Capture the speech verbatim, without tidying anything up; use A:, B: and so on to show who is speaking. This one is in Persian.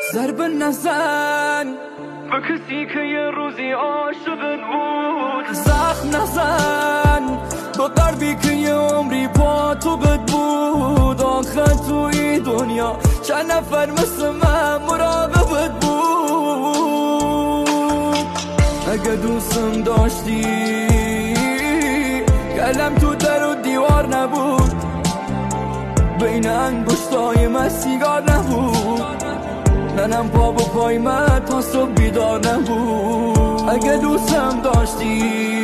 A: ضرب نزن به کسی که یه روزی عاشقت بود. زخم نزن به قلبی که یه عمری پا تو بد بود. آخر تو این دنیا چند نفر مثل من مراقبت بود. اگه دوستم داشتی گلم تو در و دیوار نبود. بین انگشتای من سیگار نبود. منم پا با پای من تا صبح بیدار نبود. اگه دوستم داشتی